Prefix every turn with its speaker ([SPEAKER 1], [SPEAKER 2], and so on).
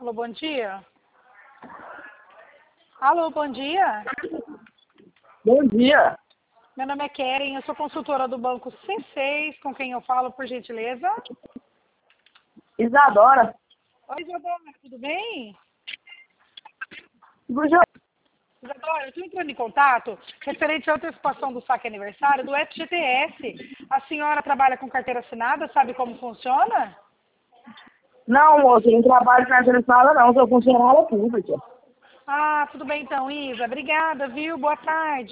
[SPEAKER 1] Alô, bom dia. Alô, bom dia.
[SPEAKER 2] Bom dia.
[SPEAKER 1] Meu nome é Keren, eu sou consultora do Banco C6, com quem eu falo, por gentileza.
[SPEAKER 2] Isadora.
[SPEAKER 1] Oi, Isadora, tudo bem?
[SPEAKER 2] Bruja.
[SPEAKER 1] Isadora, eu estou entrando em contato referente à antecipação do saque aniversário do FGTS. A senhora trabalha com carteira assinada, sabe como funciona?
[SPEAKER 2] Não, moço, eu não trabalho na nada não, sou funcionária pública.
[SPEAKER 1] Ah, tudo bem então, Isa. Obrigada, viu? Boa tarde.